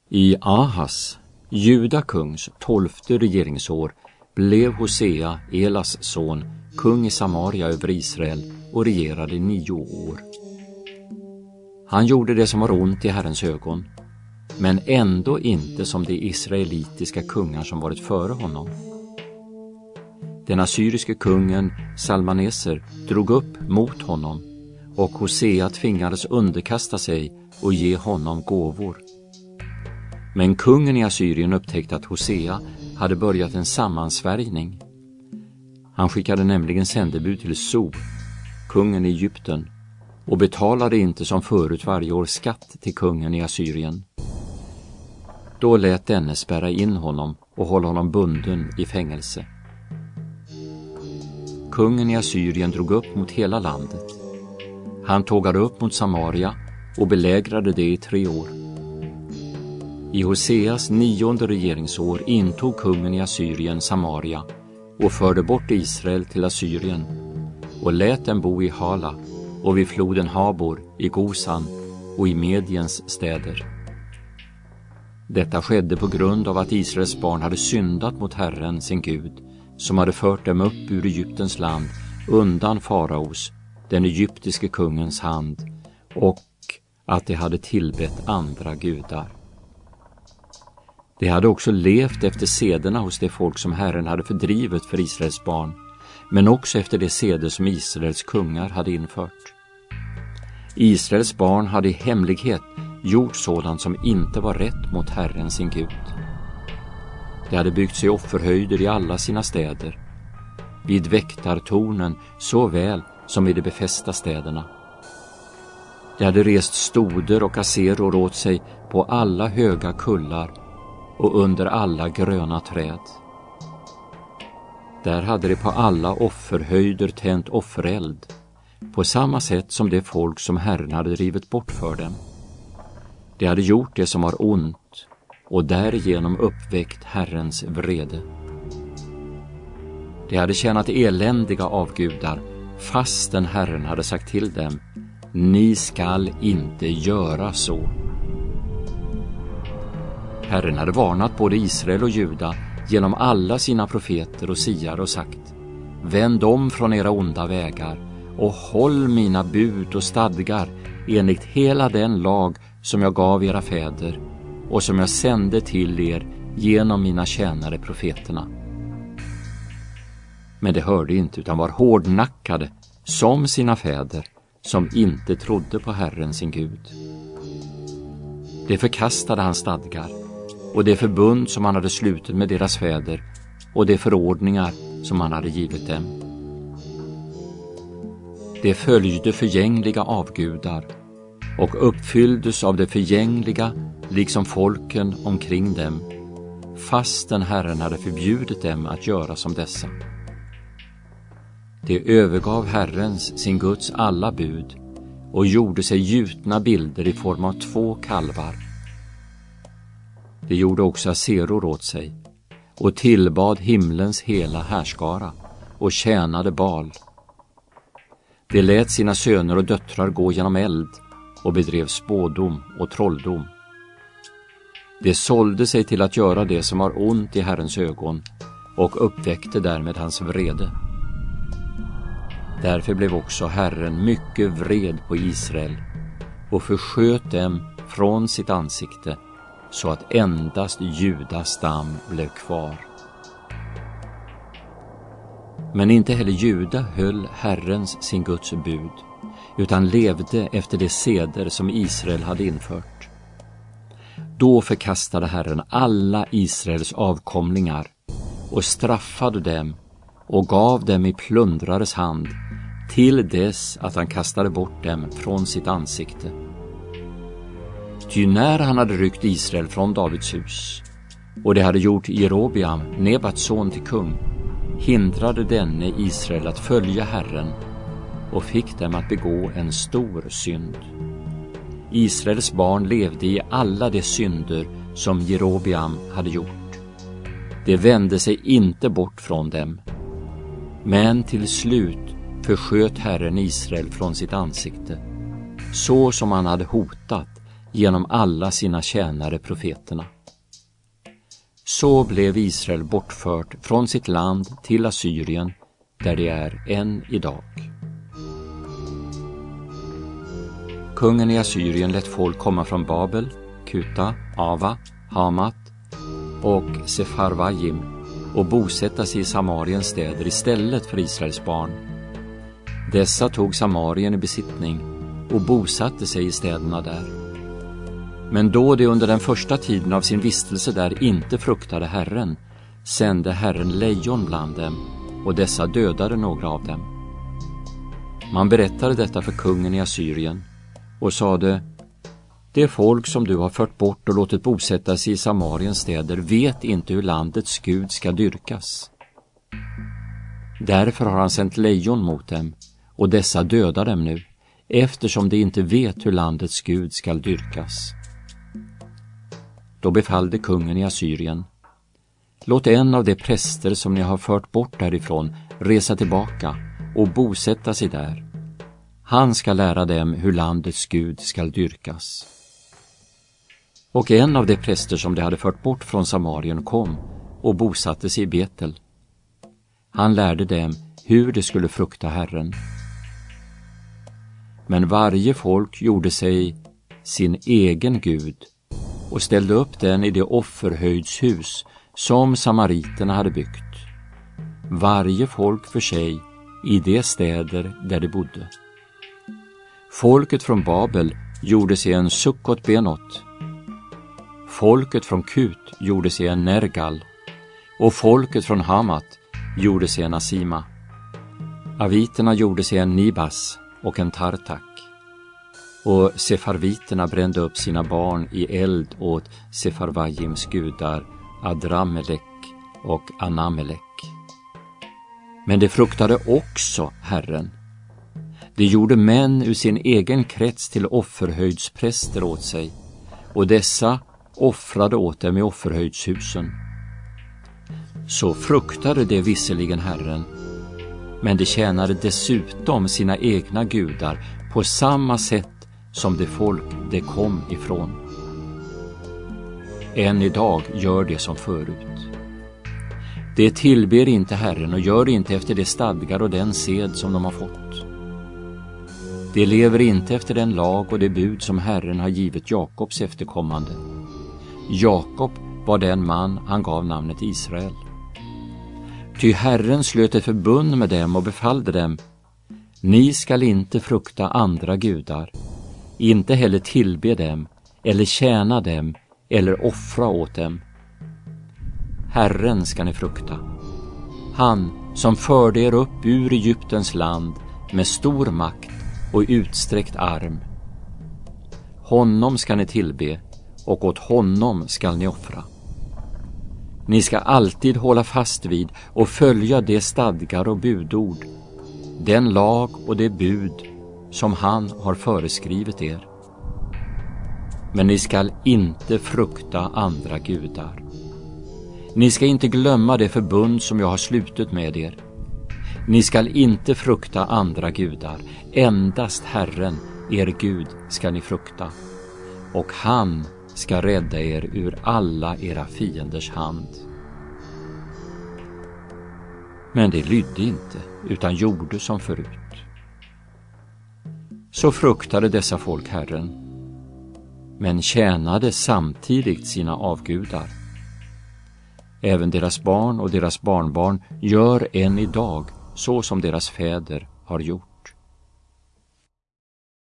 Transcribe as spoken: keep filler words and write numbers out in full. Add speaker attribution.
Speaker 1: I Ahas, Juda kungs tolfte regeringsår, blev Hosea, Elas son, kung i Samaria över Israel och regerade i nio år. Han gjorde det som var ont i Herrens ögon, men ändå inte som de israelitiska kungar som varit före honom. Den assyriske kungen Salmaneser drog upp mot honom, och Hosea tvingades underkasta sig och ge honom gåvor. Men kungen i Assyrien upptäckte att Hosea hade börjat en sammansvärjning. Han skickade nämligen sändebud till So, kungen i Egypten, och betalade inte som förut varje år skatt till kungen i Assyrien. Då lät denne spärra in honom och hålla honom bunden i fängelse. Kungen i Assyrien drog upp mot hela landet. Han tågade upp mot Samaria och belägrade det i tre år. I Hoseas nionde regeringsår intog kungen i Assyrien Samaria och förde bort Israel till Assyrien och lät dem bo i Hala och vid floden Habor i Gosan och i Mediens städer. Detta skedde på grund av att Israels barn hade syndat mot Herren sin Gud, som hade fört dem upp ur Egyptens land undan faraos, den egyptiske kungens hand, och att de hade tillbett andra gudar. De hade också levt efter sederna hos det folk som Herren hade fördrivet för Israels barn, men också efter de seder som Israels kungar hade infört. Israels barn hade i hemlighet gjort sådant som inte var rätt mot Herren sin Gud. De hade byggt sig offerhöjder i alla sina städer, vid väktartornen såväl som vid de befästa städerna. De hade rest stoder och aseror åt sig på alla höga kullar och under alla gröna träd. Där hade de på alla offerhöjder tänt offereld, på samma sätt som det folk som Herren hade drivit bort för dem. De hade gjort det som var ont och därigenom uppväckt Herrens vrede. De hade tjänat eländiga avgudar, fastän Herren hade sagt till dem: ni skall inte göra så. Herren hade varnat både Israel och Juda genom alla sina profeter och siare och sagt: vänd om från era onda vägar och håll mina bud och stadgar enligt hela den lag som jag gav era fäder och som jag sände till er genom mina tjänare profeterna. Men de hörde inte, utan var hårdnackade som sina fäder, som inte trodde på Herren sin Gud. De förkastade hans stadgar och det förbund som han hade slutit med deras fäder och de förordningar som han hade givit dem. De följde förgängliga avgudar och uppfylldes av det förgängliga liksom folken omkring dem, fastän Herren hade förbjudit dem att göra som dessa. De övergav Herrens, sin Guds, alla bud och gjorde sig gjutna bilder i form av två kalvar. De gjorde också aseror åt sig och tillbad himlens hela härskara och tjänade Baal. De lät sina söner och döttrar gå genom eld och bedrev spådom och trolldom. De sålde sig till att göra det som var ont i Herrens ögon och uppväckte därmed hans vrede. Därför blev också Herren mycket vred på Israel och försköt dem från sitt ansikte, så att endast Judas stam blev kvar. Men inte heller Juda höll Herrens, sin Guds, bud, utan levde efter de seder som Israel hade infört. Då förkastade Herren alla Israels avkomlingar och straffade dem och gav dem i plundrares hand till dess att han kastade bort dem från sitt ansikte. Ty när han hade ryckt Israel från Davids hus och det hade gjort Jerobeam, Nebats son, till kung, hindrade denne Israel att följa Herren och fick dem att begå en stor synd. Israels barn levde i alla de synder som Jerobeam hade gjort. De vände sig inte bort från dem, men till slut försköt Herren Israel från sitt ansikte, så som han hade hotat genom alla sina tjänare profeterna. Så blev Israel bortfört från sitt land till Assyrien, där det är än idag. Kungen i Assyrien lät folk komma från Babel, Kuta, Ava, Hamat och Sefarvajim och bosätta sig i Samariens städer istället för Israels barn. Dessa tog Samarien i besittning och bosatte sig i städerna där. Men då de under den första tiden av sin vistelse där inte fruktade Herren, sände Herren lejon bland dem, och dessa dödade några av dem. Man berättade detta för kungen i Assyrien och sade: det folk som du har fört bort och låtit bosätta sig i Samariens städer vet inte hur landets Gud ska dyrkas. Därför har han sänt lejon mot dem, och dessa dödar dem nu, eftersom de inte vet hur landets Gud ska dyrkas. Då befallde kungen i Assyrien: låt en av de präster som ni har fört bort därifrån resa tillbaka och bosätta sig där. Han ska lära dem hur landets Gud ska dyrkas. Och en av de präster som de hade fört bort från Samarien kom och bosatte sig i Betel. Han lärde dem hur de skulle frukta Herren. Men varje folk gjorde sig sin egen Gud och ställde upp den i det offerhöjdshus som samariterna hade byggt. Varje folk för sig i de städer där de bodde. Folket från Babel gjorde sig en Sukkot-Benot. Folket från Kut gjorde sig en Nergal, och folket från Hamat gjorde sig en Asima. Aviterna gjorde sig en Nibas och en Tartak. Och sefarviterna brände upp sina barn i eld åt Sefarvajims gudar Adramelek och Anamelek. Men de fruktade också Herren. De gjorde män ur sin egen krets till offerhöjdspräster åt sig, och dessa offrade åt dem i offerhöjdshusen. Så fruktade de visserligen Herren, men de tjänade dessutom sina egna gudar på samma sätt som det folk de kom ifrån. Än idag gör det som förut. De tillber inte Herren och gör inte efter de stadgar och den sed som de har fått. De lever inte efter den lag och det bud som Herren har givit Jakobs efterkommande. Jakob var den man han gav namnet Israel. Ty Herren slöt ett förbund med dem och befallde dem: ni skall inte frukta andra gudar, inte heller tillbe dem, eller tjäna dem, eller offra åt dem. Herren ska ni frukta, han som förde er upp ur Egyptens land med stor makt och utsträckt arm. Honom ska ni tillbe, och åt honom skall ni offra. Ni ska alltid hålla fast vid och följa de stadgar och budord, den lag och det bud som han har föreskrivit er. Men ni skall inte frukta andra gudar. Ni ska inte glömma det förbund som jag har slutit med er. Ni skall inte frukta andra gudar, endast Herren, er Gud, ska ni frukta. Och han ska rädda er ur alla era fienders hand. Men det lydde inte, utan gjorde som förut. Så fruktade dessa folk Herren, men tjänade samtidigt sina avgudar. Även deras barn och deras barnbarn gör än idag så som deras fäder har gjort.